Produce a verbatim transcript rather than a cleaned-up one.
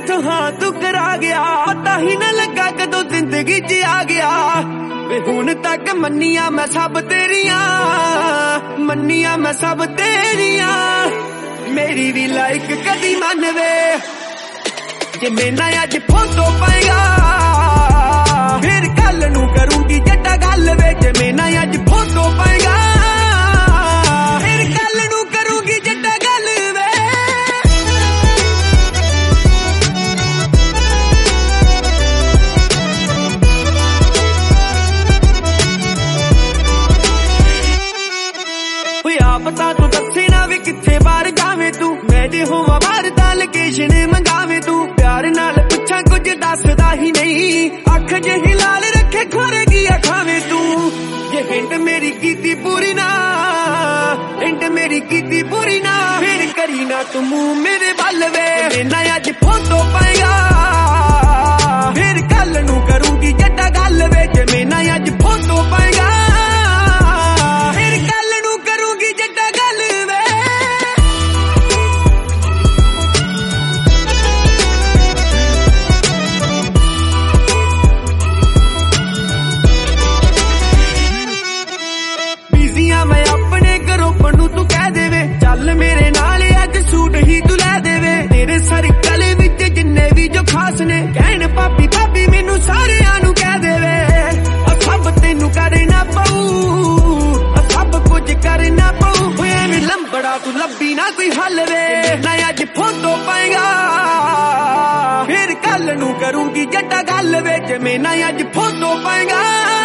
मैथों हाँ तू करा गया, पता ही न लगा कदों जिंदगी च आ गया। वे हुण तक मन्निया मैं सब तेरिया, मन्निया मैं सब तेरिया, मेरी भी लाइक कदी मन वे। जे मैना अज फोटो पाएगा फिर कल नू करूंगी जट्टा गल वे। जे मैना अज फोटो पाएगा फिर कल नू करूंगी जट्टा गल वे। होया पता तू दसे ना वे किथे बाहर जावे तू, मैं जे होवां बाहर दा लोकेशन मंगावे तू। प्यार नाल पुछां कुछ दसदा ही नहीं, अख जही लाल रखे खोरे की खावे तू। जे हिंट मेरी कीती पूरी ना, हिंट मेरी कीती पूरी ना, फिर करी ना तू मुंह मेरे बल वे। मैना अज फोटो पाएगा फिर कल नू करूंगी जट्टा गल वे। जे मैना अज फोटो पाएगा फिर कल नू करूंगी जट्टा गल वे। बिजियां मैं अपने ग्रुप नू तू कह देवे, चल मेरे नाल अज सूट ही तू लै देवे। तेरे सर्कल विच जिन्ने भी जो खास ने कहण भाभी भाभी मैनू सारियां नू कह देवे। सब तेनू करना पऊ, सब कुछ करना पऊ। एवें लंबड़ा तू लब्बी ना कोई हल वे। ना अज फोटो पाएगा फिर कल नू करूंगी जट्टा गल वे। जे मैना अज फोटो पाएगा